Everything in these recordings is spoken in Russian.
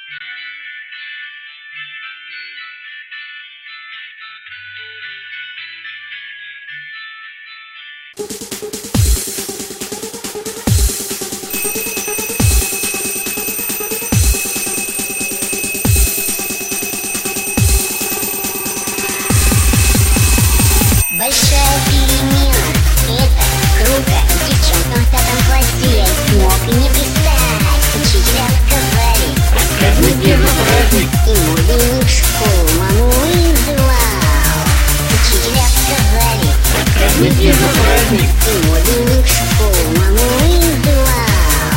Большая перемена, это круто. Девчонкам в 5 классе я смог не пристать. Учителя сказали: празднуй первый праздник. И мой дневник в школу маму вызывал. Учителя сказали: празднуй первый праздник. И мой дневник в школу маму вызывал.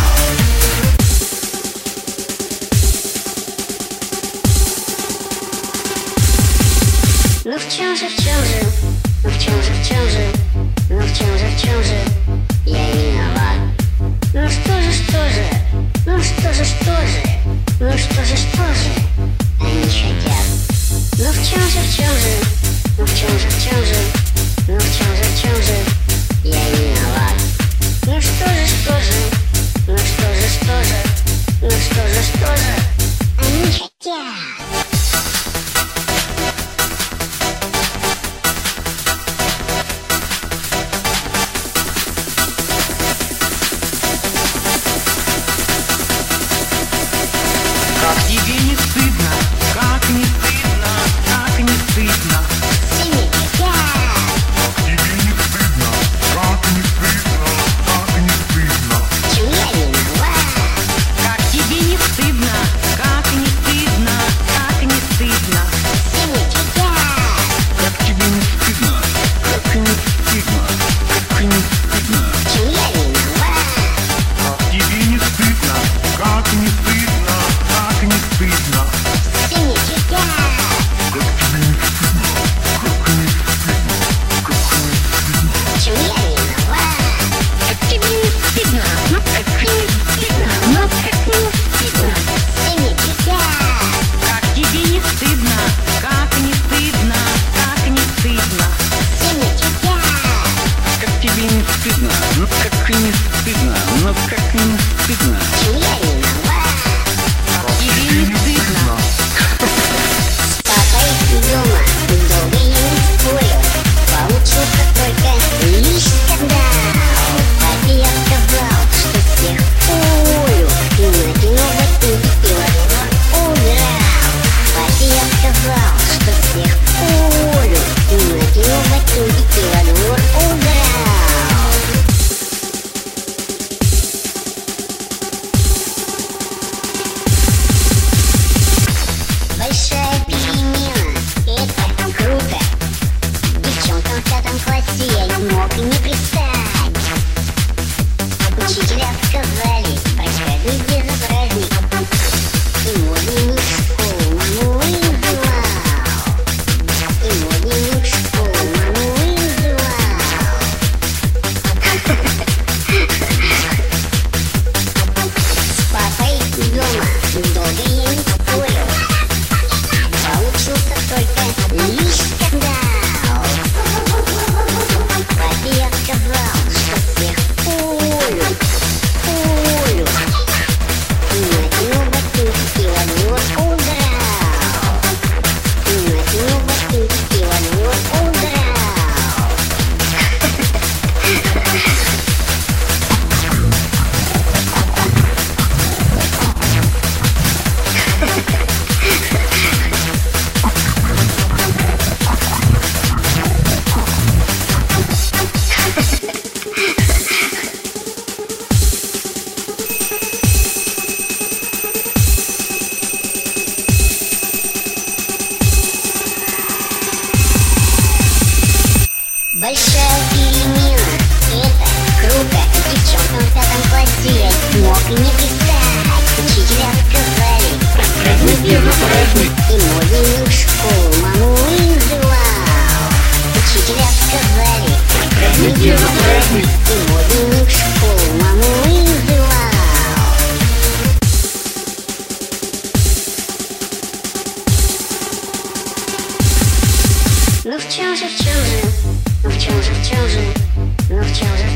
Ну в чем же, ну в чем же, ну в чем же я виноват? Ну что же, ну что же, ну что же они хотят? Ну в чем же, ну в чем же, ну в чем же я виноват? Ну что же, ну что же, ну что же они хотят? Как тебе не стыдно, как не стыдно, как не стыдно. Синий Как тебе не стыдно, как не стыдно, как не стыдно. чем я виноват? Как тебе не стыдно, как не стыдно, как не стыдно. Синий Как тебе не стыдно, как не стыдно, как не стыдно. чем я виноват? Как тебе не стыдно, как не стыдно, как не стыдно. Синий Как тебе не стыдно, как не стыдно, как не стыдно. чем я виноват? Как тебе не стыдно, ну как не стыдно, ну как не стыдно. Синий Как тебе не стыдно, как не стыдно, как не стыдно. Синий Как тебе не стыдно, ну как не стыдно, ну как не стыдно. чем я виноват? Как тебе не стыдно. С папой дома долго я не спорил. Получился только лишь скандал. Папе я сказал, что всех уволю. И накинул ботинки и во двор удрал. Папе я сказал, что всех уволю. И накинул ботинки и во двор удрал. Большая перемена, это круто. Девчонкам в 5 классе я не мог не пристать. Учителя сказали: празднуй первый праздник. И мой дневник в школу маму вызывал. И мой дневник в школу маму вызывал. С папой дома долго я не спорил. Получился только лишь скандал. Папе я сказал, что всех уволю. И накинул ботинки и во двор удрал. И накинул ботинки и во двор удрал. Большая перемена, это круто. Девчонкам в 5 классе я смог не пристать. Учителя сказали: празднуй первый праздник. И мой дневник в школу маму вызывал. Учителя сказали: празднуй первый праздник. И мой дневник в школу маму вызывал. Ну в чем же, ну в чем же, ну в чем же